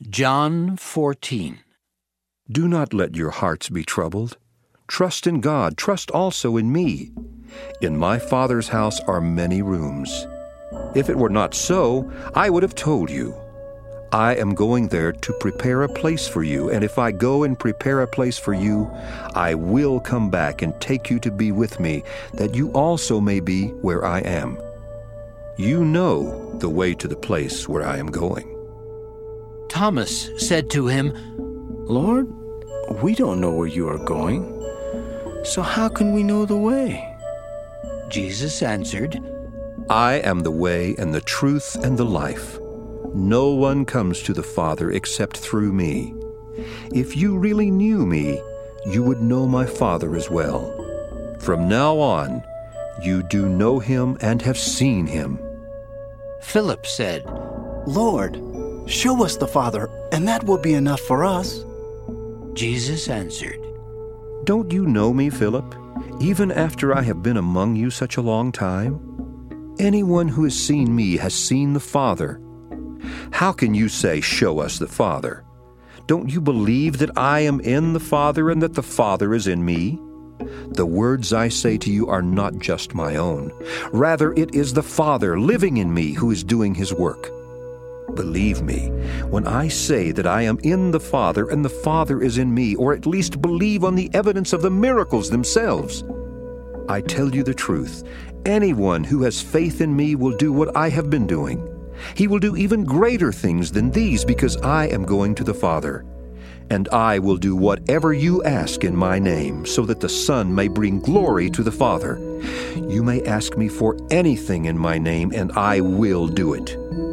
John 14. Do not let your hearts be troubled. Trust in God, trust also in me. In my Father's house are many rooms. If it were not so, I would have told you. I am going there to prepare a place for you, and if I go and prepare a place for you, I will come back and take you to be with me, that you also may be where I am. You know the way to the place where I am going. Thomas said to him, Lord, we don't know where you are going, so how can we know the way? Jesus answered, I am the way and the truth and the life. No one comes to the Father except through me. If you really knew me, you would know my Father as well. From now on, you do know him and have seen him. Philip said, Lord, show us the Father, and that will be enough for us. Jesus answered, Don't you know me, Philip, even after I have been among you such a long time? Anyone who has seen me has seen the Father. How can you say, show us the Father? Don't you believe that I am in the Father and that the Father is in me? The words I say to you are not just my own. Rather, it is the Father living in me who is doing his work. Believe me, when I say that I am in the Father and the Father is in me, or at least believe on the evidence of the miracles themselves. I tell you the truth, anyone who has faith in me will do what I have been doing. He will do even greater things than these because I am going to the Father. And I will do whatever you ask in my name, so that the Son may bring glory to the Father. You may ask me for anything in my name, and I will do it.